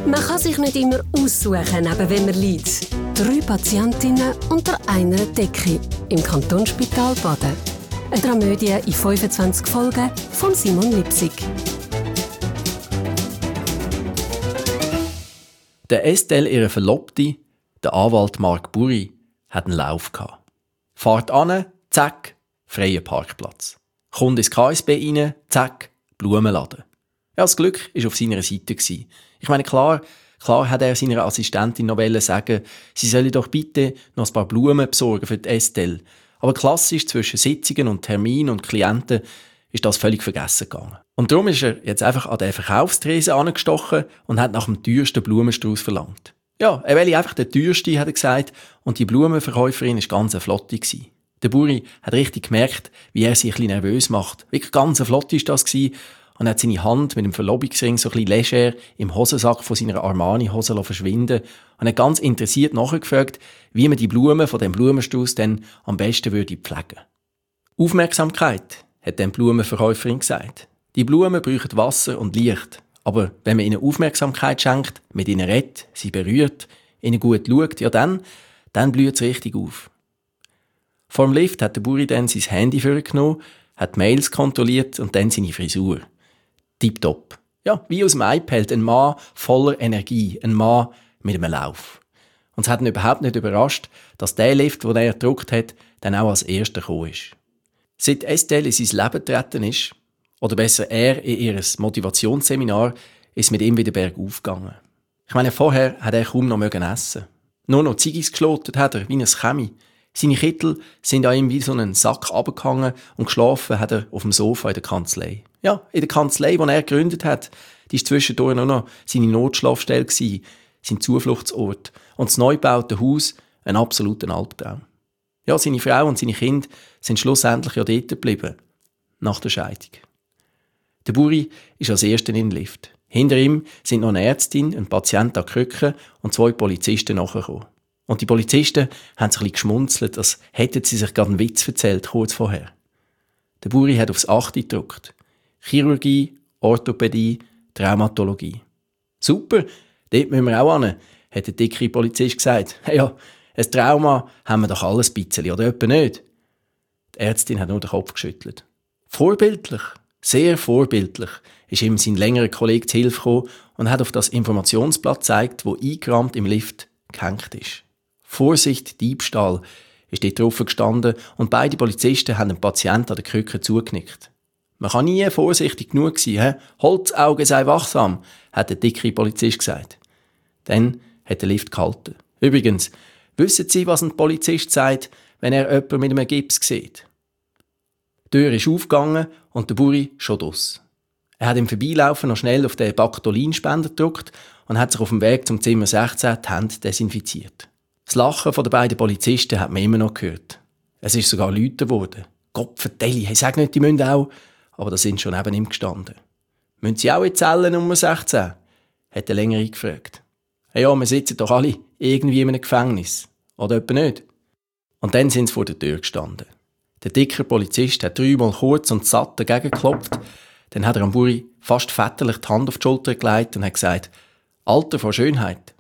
Man kann sich nicht immer aussuchen, neben wem man liegt. 3 Patientinnen unter einer Decke im Kantonsspital Baden. Eine Dramödie in 25 Folgen von Simon Lipsig. Der Estelle, ihre Verlobte, der Anwalt Marc Buri, hat einen Lauf gehabt. Fahrt an, zack, freier Parkplatz. Kommt ins KSB rein, zack, Blumenladen. Ja, das Glück war auf seiner Seite. Ich meine, klar hat er seiner Assistentin noch sagen, sie solle doch bitte noch ein paar Blumen besorgen für die Estelle. Aber klassisch zwischen Sitzungen und Terminen und Klienten ist das völlig vergessen gegangen. Und darum ist er jetzt einfach an den Verkaufstresen angestochen und hat nach dem teuersten Blumenstrauß verlangt. Ja, er will einfach den teuersten, hat er gesagt, und die Blumenverkäuferin war ganz eine Flotte. Der Buri hat richtig gemerkt, wie er sich ein bisschen nervös macht. Wirklich ganz eine Flotte war das gewesen. Und hat seine Hand mit dem Verlobungsring so ein bisschen leger im Hosensack von seiner Armani-Hose verschwinden und hat ganz interessiert nachgefragt, wie man die Blumen von dem Blumenstrauß dann am besten würde pflegen. Aufmerksamkeit, hat dann die Blumenverkäuferin gesagt. Die Blumen brauchen Wasser und Licht. Aber wenn man ihnen Aufmerksamkeit schenkt, mit ihnen redet, sie berührt, ihnen gut schaut, ja dann blüht es richtig auf. Vor dem Lift hat der Buri dann sein Handy vorgenommen, hat Mails kontrolliert und dann seine Frisur. Tipptopp. Ja, wie aus dem iPad, ein Mann voller Energie, ein Mann mit einem Lauf. Und es hat ihn überhaupt nicht überrascht, dass der Lift, den er gedruckt hat, dann auch als erster gekommen ist. Seit Estelle in sein Leben getreten ist, oder besser er in ihr Motivationsseminar, ist mit ihm wieder bergauf gegangen. Ich meine, vorher hat er kaum noch essen. Nur noch Ziggis geschlotet hat er, wie ein Chemie. Seine Kittel sind an ihm wie so einen Sack runtergehangen und geschlafen hat er auf dem Sofa in der Kanzlei. Ja, in der Kanzlei, die er gegründet hat, die war zwischendurch nur noch seine Notschlafstelle gewesen, sein Zufluchtsort. Und das neu gebaute Haus ein absoluter Albtraum. Ja, seine Frau und seine Kinder sind schlussendlich ja dort geblieben. Nach der Scheidung. Der Buri ist als Erster in den Lift. Hinter ihm sind noch eine Ärztin, ein Patient an Krücken und 2 Polizisten nachgekommen. Und die Polizisten haben sich ein bisschen geschmunzelt, als hätten sie sich gerade einen Witz erzählt, kurz vorher. Der Buri hat aufs 8 gedrückt. Chirurgie, Orthopädie, Traumatologie. Super, dort müssen wir auch hin, hat der dicke Polizist gesagt. Ja, ein Trauma haben wir doch alles ein bisschen, oder etwa nicht? Die Ärztin hat nur den Kopf geschüttelt. Vorbildlich, sehr vorbildlich, ist ihm sein längerer Kollege zu Hilfe gekommen und hat auf das Informationsblatt gezeigt, das eingerahmt im Lift gehängt ist. Vorsicht, Diebstahl, ist dort drauf gestanden und beide Polizisten haben dem Patienten an der Krücke zugenickt. Man kann nie vorsichtig genug sein, Holzauge sei wachsam, hat der dicke Polizist gesagt. Dann hat der Lift gehalten. Übrigens, wissen Sie, was ein Polizist sagt, wenn er jemanden mit einem Gips sieht? Die Tür ist aufgegangen und der Buri schon draus. Er hat im Vorbeilaufen noch schnell auf den Baktolinspender gedrückt und hat sich auf dem Weg zum Zimmer 16 die Hände desinfiziert. Das Lachen der beiden Polizisten hat man immer noch gehört. Es ist sogar lauter geworden. Gott vertelle, hey, sag nicht, die müssen auch. Aber da sind schon neben ihm gestanden. Müssen Sie auch in Zelle Nummer 16? Hat der Längere gefragt. Hey, ja, wir sitzen doch alle irgendwie in einem Gefängnis. Oder etwa nicht? Und dann sind sie vor der Tür gestanden. Der dicke Polizist hat 3-mal kurz und satt dagegen geklopft. Dann hat er am Buri fast väterlich die Hand auf die Schulter gelegt und hat gesagt, Alter vor Schönheit.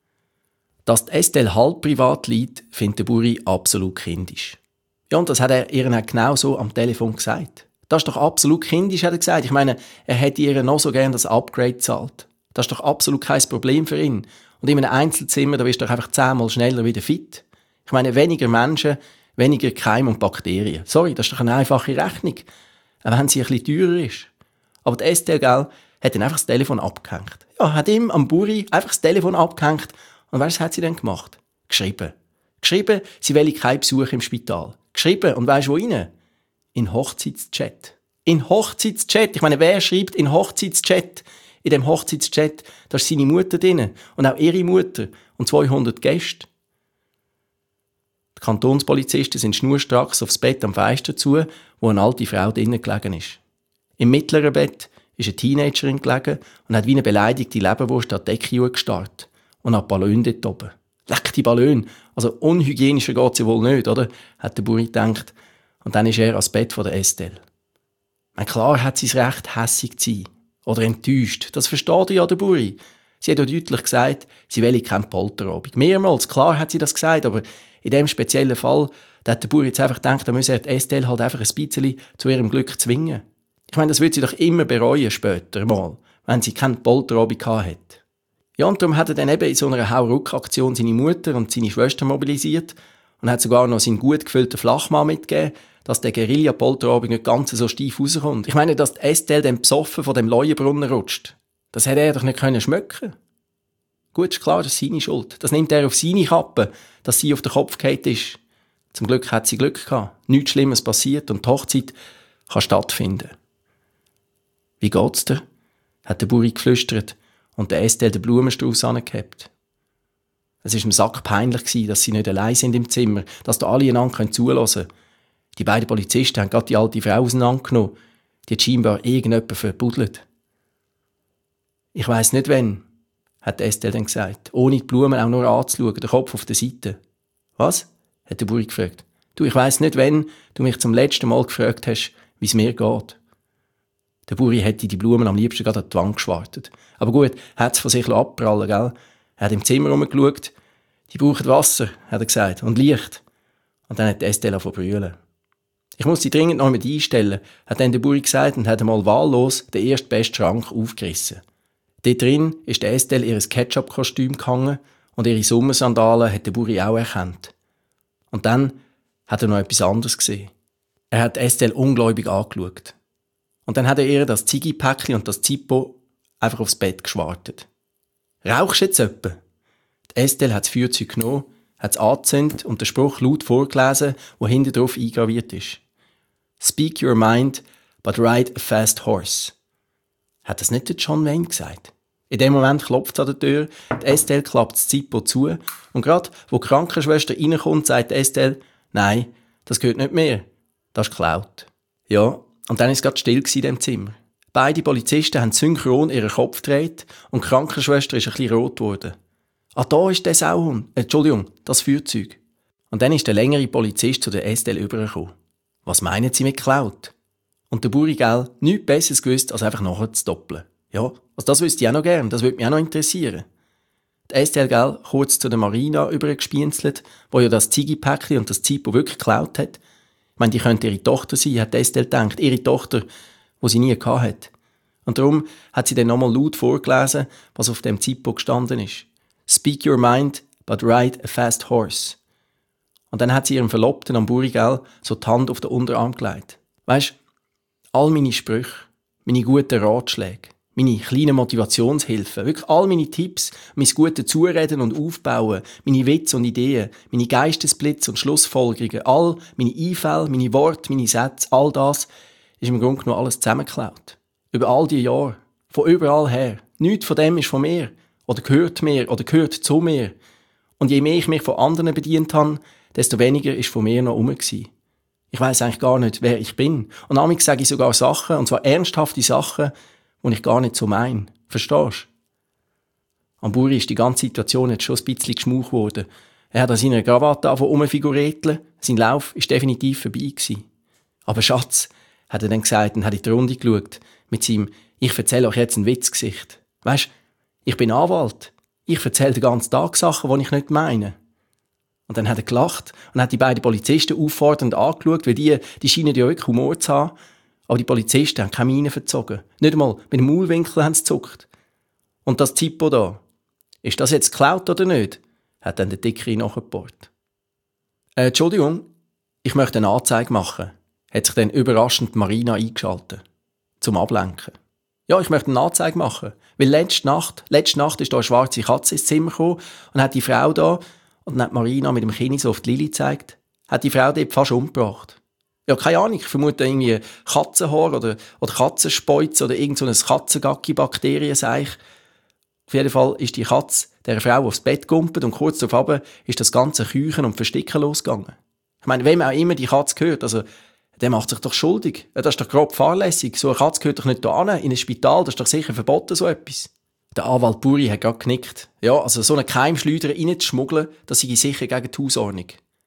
Dass die Estelle halb privat liegt, findet der Buri absolut kindisch. Ja, und das hat er ihr genau so am Telefon gesagt. Das ist doch absolut kindisch, hat er gesagt. Ich meine, er hätte ihr noch so gern das Upgrade gezahlt. Das ist doch absolut kein Problem für ihn. Und in einem Einzelzimmer, da bist du doch einfach 10-mal schneller wieder fit. Ich meine, weniger Menschen, weniger Keime und Bakterien. Sorry, das ist doch eine einfache Rechnung. Auch wenn sie ein bisschen teurer ist. Aber die Estelle, gell, hat dann einfach das Telefon abgehängt. Ja, hat ihm am Buri einfach das Telefon abgehängt. Und weißt du, was hat sie dann gemacht? Geschrieben. Geschrieben, sie will keinen Besuch im Spital. Geschrieben, und weißt du, wo rein? In Hochzeitschat. In Hochzeitschat. Ich meine, wer schreibt in Hochzeitschat? In dem Hochzeitschat, da ist seine Mutter drin. Und auch ihre Mutter. Und 200 Gäste. Die Kantonspolizisten sind schnurstracks aufs Bett am Fenster zu, wo eine alte Frau drinnen gelegen ist. Im mittleren Bett ist eine Teenagerin gelegen und hat wie eine beleidigte Leberwurst an die Decke gestarrt. Und an die Ballone dort oben. Leck die Ballone. Also unhygienischer geht sie wohl nicht, oder? Hat der Buri gedacht. Und dann ist er ans Bett von der Estelle. Klar hat sie das Recht, hässig zu sein. Oder enttäuscht. Das versteht ja der Buri. Sie hat auch deutlich gesagt, sie will keine Polterabend. Mehrmals, klar hat sie das gesagt, aber in dem speziellen Fall, da hat der Bauer jetzt einfach gedacht, da müsse er die Estelle halt einfach ein bisschen zu ihrem Glück zwingen. Ich meine, das wird sie doch immer bereuen später mal, wenn sie keinen Polterabend gehabt hat. Ja, und darum hat er dann eben in so einer Hauruck-Aktion seine Mutter und seine Schwester mobilisiert und hat sogar noch seinen gut gefüllten Flachmann mitgegeben, dass der Guerilla-Polterabend nicht ganz so steif rauskommt. Ich meine, dass die Estelle dann besoffen von dem Leuenbrunnen rutscht. Das hätte er doch nicht schmecken können. Gut, ist klar, das ist seine Schuld. Das nimmt er auf seine Kappe, dass sie auf den Kopf gefallen ist. Zum Glück hat sie Glück gehabt. Nichts Schlimmes passiert und die Hochzeit kann stattfinden. «Wie geht's dir?» hat der Buri geflüstert und der Estelle den Blumenstrauß angehabt. Es war im Sack peinlich, dass sie nicht allein sind im Zimmer, dass da alle einander zuhören können. Die beiden Polizisten haben gerade die alte Frau auseinandergenommen. Die hat scheinbar irgendjemand verbuddelt. «Ich weiss nicht, wann», hat Estelle dann gesagt, ohne die Blumen auch nur anzuschauen, den Kopf auf der Seite. «Was?» hat der Buri gefragt. «Du, ich weiss nicht, wann du mich zum letzten Mal gefragt hast, wie es mir geht.» Der Buri hätte die Blumen am liebsten gerade an die Wand geschwartet. Aber gut, hat es von sich abprallen, gell? Er hat im Zimmer rumgeschaut. «Die brauchen Wasser», hat er gesagt, «und Licht.» Und dann hat Estelle angefangen zu brüllen. «Ich muss sie dringend noch mit einstellen», hat dann der Buri gesagt und hat einmal wahllos den erstbesten Schrank aufgerissen. Dort drin ist der Estelle ihr Ketchup-Kostüm gehangen und ihre Sommersandalen hat der Buri auch erkannt. Und dann hat er noch etwas anderes gesehen. Er hat Estelle ungläubig angeschaut. Und dann hat er ihr das Ziggy-Päckchen und das Zippo einfach aufs Bett geschwartet. «Rauchst du jetzt etwa?» Die Estelle hat das Feuerzeug genommen, hat es angezündet und den Spruch laut vorgelesen, der hinten drauf eingraviert ist. «Speak your mind, but ride a fast horse.» Hat das nicht der John Wayne gesagt? In dem Moment klopft es an der Tür, die Estelle klappt das Zippo zu und gerade, wo die Krankenschwester reinkommt, sagt Estelle, «Nein, das gehört nicht mehr. Das ist geklaut.» Ja, und dann war es gerade still in diesem Zimmer. Beide Polizisten haben synchron ihren Kopf gedreht und die Krankenschwester ist ein bisschen rot geworden. «Ah, da ist der Sauhund. Entschuldigung, das Feuerzeug.» Und dann ist der längere Polizist zu der Estelle übergekommen. «Was meinen Sie mit geklaut?» Und der Buri, gell, nichts Besseres gewusst, als einfach nachher zu doppeln. Ja, also das wüsste ich auch noch gern, das würde mich auch noch interessieren. Die Estelle, gell, kurz zu der Marina übergespienzelt, wo ja das Ziggy-Päckchen und das Zippo wirklich geklaut hat. Ich meine, die könnte ihre Tochter sein, hat Estelle gedacht, ihre Tochter, die sie nie gehabt hat. Und darum hat sie dann nochmal laut vorgelesen, was auf dem Zippo gestanden ist. «Speak your mind, but ride a fast horse.» Und dann hat sie ihrem Verlobten am Buri, gell, so die Hand auf den Unterarm gelegt. Weisst, all meine Sprüche, meine guten Ratschläge, meine kleinen Motivationshilfen, wirklich all meine Tipps, mein gutes Zureden und Aufbauen, meine Witze und Ideen, meine Geistesblitze und Schlussfolgerungen, all meine Einfälle, meine Worte, meine Sätze, all das ist im Grunde genommen alles zusammengeklaut. Über all die Jahre, von überall her. Nichts von dem ist von mir oder gehört zu mir. Und je mehr ich mich von anderen bedient habe, desto weniger ist von mir noch rum gewesen. Ich weiss eigentlich gar nicht, wer ich bin. Und manchmal sage ich sogar Sachen, und zwar ernsthafte Sachen, die ich gar nicht so meine. Verstehst du? Am Buri ist die ganze Situation jetzt schon ein bisschen geschmaucht worden. Er hat an seiner Krawatte rumfiguretteln. Sein Lauf war definitiv vorbei gewesen. «Aber Schatz», hat er dann gesagt und hat in die Runde geschaut, mit seinem «Ich erzähle euch jetzt ein Witzgesicht». Weisst, ich bin Anwalt. Ich erzähle den ganzen Tag Sachen, die ich nicht meine. Und dann hat er gelacht und hat die beiden Polizisten auffordernd angeschaut, weil die scheinen ja wirklich Humor zu haben. Aber die Polizisten haben keine Miene verzogen. Nicht einmal mit dem Maulwinkel haben sie gezuckt. «Und das Zippo da, ist das jetzt geklaut oder nicht?» hat dann der Dickere nachgebohrt. «Entschuldigung, ich möchte eine Anzeige machen», hat sich dann überraschend Marina eingeschaltet. Zum Ablenken. «Ja, ich möchte eine Anzeige machen, weil letzte Nacht ist da eine schwarze Katze ins Zimmer gekommen und hat die Frau da, und dann hat Marina mit dem Kinn so auf die Lili gezeigt, hat die Frau dort fast umgebracht. Ja, keine Ahnung, ich vermute irgendwie Katzenhaar oder Katzenspeuz oder irgend so ein Katzengacki-Bakterienseich. Auf jeden Fall ist die Katze der Frau aufs Bett gegumpelt und kurz darauf ist das ganze Küchen und Versticken losgegangen. Ich meine, wem auch immer die Katze gehört, also der macht sich doch schuldig. Das ist doch grob fahrlässig. So eine Katze gehört doch nicht hier hin, in ein Spital, das ist doch sicher verboten, so etwas. Der Anwalt Buri hat gerade genickt. Ja, also so eine Keimschleuder reinzuschmuggeln, das sei sicher gegen die Hausordnung.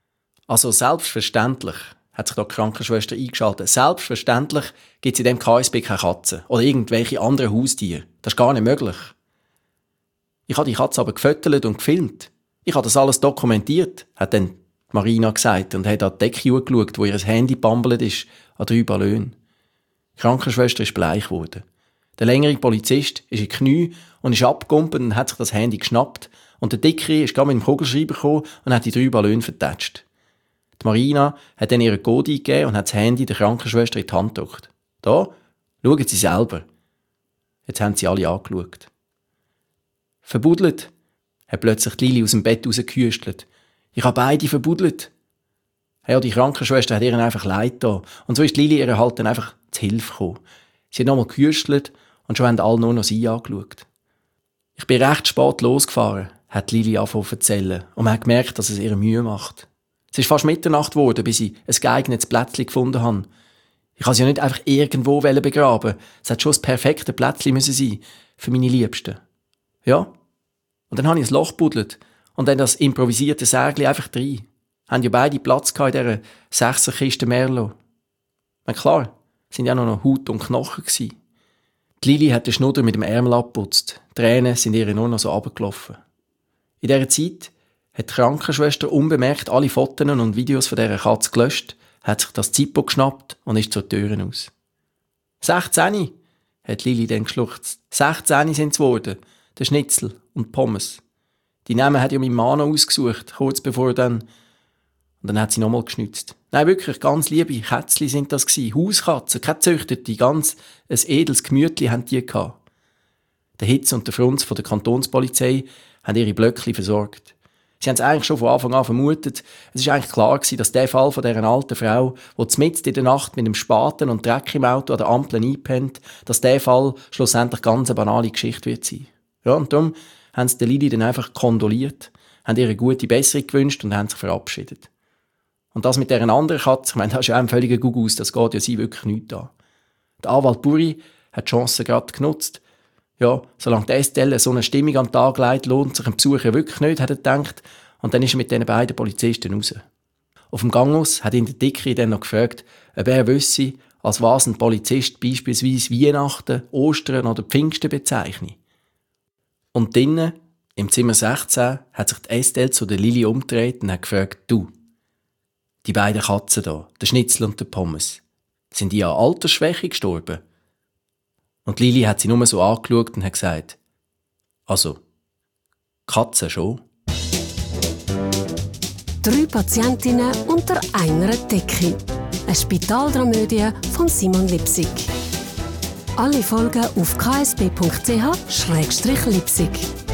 Also selbstverständlich hat sich da die Krankenschwester eingeschaltet. Selbstverständlich gibt es in diesem KSB keine Katzen oder irgendwelche anderen Haustiere. Das ist gar nicht möglich. Ich habe die Katze aber gefüttert und gefilmt. Ich habe das alles dokumentiert, hat dann Marina gesagt und hat an die Decke geschaut, wo ihr Handy bambelt ist, an 3 Ballone. Die Krankenschwester ist bleich geworden. Der längere Polizist ist in die Knie und ist abgekumpelt und hat sich das Handy geschnappt. Und der Dickere ist gerade mit dem Kugelschreiber gekommen und hat die 3 Ballone vertätscht. Die Marina hat dann ihren Code eingegeben und hat das Handy der Krankenschwester in die Hand gedrückt. Da, schauen Sie selber. Jetzt haben sie alle angeschaut. Verbudelt, hat plötzlich die Lili aus dem Bett rausgehüstelt. Ich habe beide verbudelt. Ja, die Krankenschwester hat ihr einfach leid da. Und so ist Lili ihr halt dann einfach zu Hilfe gekommen. Sie hat nochmal gehüstelt und schon haben alle nur noch sie angeschaut. Ich bin recht spät losgefahren, hat Lili angefangen zu erzählen. Und man hat gemerkt, dass es ihr Mühe macht. Es ist fast Mitternacht geworden, bis ich ein geeignetes Plätzchen gefunden habe. Ich kann sie ja nicht einfach irgendwo begraben. Es hat schon das perfekte Plätzchen müssen sein für meine Liebsten. Ja. Und dann habe ich ein Loch gebuddelt und dann das improvisierte Särgli einfach rein. Haben ja beide Platz gehabt in dieser 6er Kiste Merlot. Na klar, sind ja noch Haut und Knochen gewesen. Die Lili hat den Schnudder mit dem Ärmel abgeputzt. Die Tränen sind ihr nur noch so runtergelaufen. In dieser Zeit hat die Krankenschwester unbemerkt alle Fotos und Videos von dieser Katze gelöscht, hat sich das Zippo geschnappt und ist zur Tür raus. 16, hat Lili dann geschluchzt. 16 sind es geworden. Der Schnitzel und die Pommes. Die Namen hat ja mein Mann noch ausgesucht, kurz bevor dann... Und dann hat sie nochmal geschnitzt. Nein, wirklich, ganz liebe Kätzchen sind das gewesen. Hauskatzen, keine Züchtete, ganz ein edles Gemütli haben die gehabt. Der Hitz und der Frunz von der Kantonspolizei haben ihre Blöckchen versorgt. Sie haben es eigentlich schon von Anfang an vermutet. Es war eigentlich klar gewesen, dass der Fall von dieser alten Frau, die mitten in der Nacht mit dem Spaten und Dreck im Auto an der Ampel einpennt, dass der Fall schlussendlich ganz eine banale Geschichte wird sein. Ja, und darum haben sie der Lili dann einfach kondoliert, haben ihr eine gute Besserung gewünscht und haben sich verabschiedet. Und das mit dieser anderen Katze, ich meine, das ist ja auch ein völliger Gugus, das geht ja sie wirklich nichts an. Der Anwalt Buri hat die Chance gerade genutzt. Ja, solange die Estelle so eine Stimmung an den Tag legt, lohnt sich ein Besuch ja wirklich nicht, hat er gedacht. Und dann ist er mit diesen beiden Polizisten raus. Auf dem Gang aus hat ihn der Dicke dann noch gefragt, ob er wüsste, als was ein Polizist beispielsweise Weihnachten, Ostern oder Pfingsten bezeichnet. Und drinnen, im Zimmer 16, hat sich die Estelle zu der Lili umgedreht und hat gefragt, du, die beiden Katzen da, der Schnitzel und der Pommes, sind die an Altersschwäche gestorben? Und Lili hat sie nur so angeschaut und hat gesagt, also, Katzen schon. 3 Patientinnen unter einer Decke. Eine Spitaldramödie von Simon Lipsig. Alle Folgen auf ksb.ch/Lipsig.